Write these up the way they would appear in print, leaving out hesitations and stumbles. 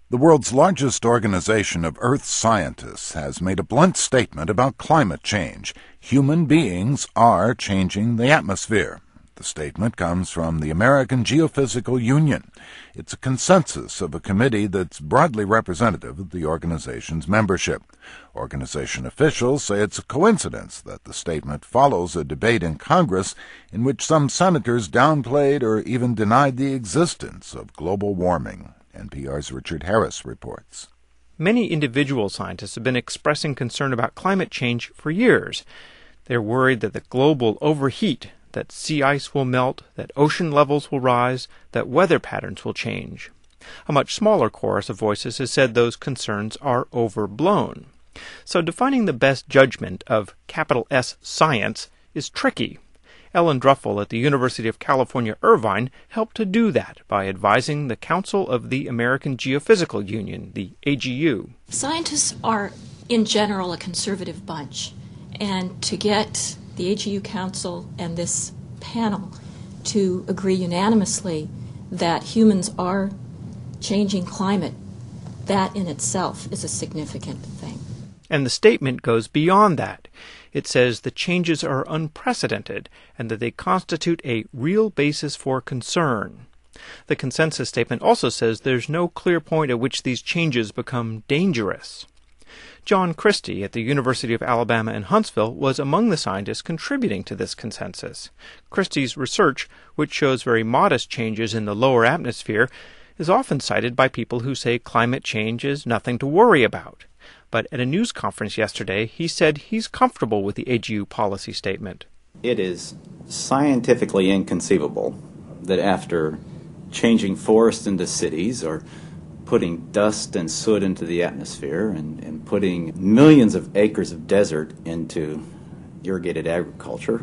The world's largest organization of Earth scientists has made a blunt statement about climate change. Human beings are changing the atmosphere. The statement comes from the American Geophysical Union. It's a consensus of a committee that's broadly representative of the organization's membership. Organization officials say it's a coincidence that the statement follows a debate in Congress in which some senators downplayed or even denied the existence of global warming. NPR's Richard Harris reports. Many individual scientists have been expressing concern about climate change for years. They're worried that the globe will overheat, that sea ice will melt, that ocean levels will rise, that weather patterns will change. A much smaller chorus of voices has said those concerns are overblown. So defining the best judgment of capital S science is tricky. Ellen Druffel at the University of California, Irvine, helped to do that by advising the Council of the American Geophysical Union, the AGU. Scientists are, in general, a conservative bunch, and to get the AGU Council and this panel to agree unanimously that humans are changing climate, that in itself is a significant thing. And the statement goes beyond that. It says the changes are unprecedented and that they constitute a real basis for concern. The consensus statement also says there's no clear point at which these changes become dangerous. John Christie at the University of Alabama in Huntsville was among the scientists contributing to this consensus. Christie's research, which shows very modest changes in the lower atmosphere, is often cited by people who say climate change is nothing to worry about. But at a news conference yesterday, he said he's comfortable with the AGU policy statement. It is scientifically inconceivable that after changing forests into cities or putting dust and soot into the atmosphere and putting millions of acres of desert into irrigated agriculture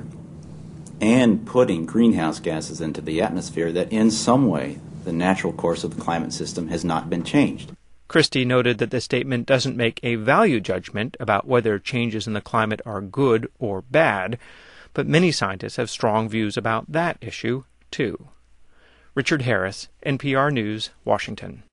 and putting greenhouse gases into the atmosphere, that in some way the natural course of the climate system has not been changed. Christie noted that the statement doesn't make a value judgment about whether changes in the climate are good or bad, but many scientists have strong views about that issue, too. Richard Harris, NPR News, Washington.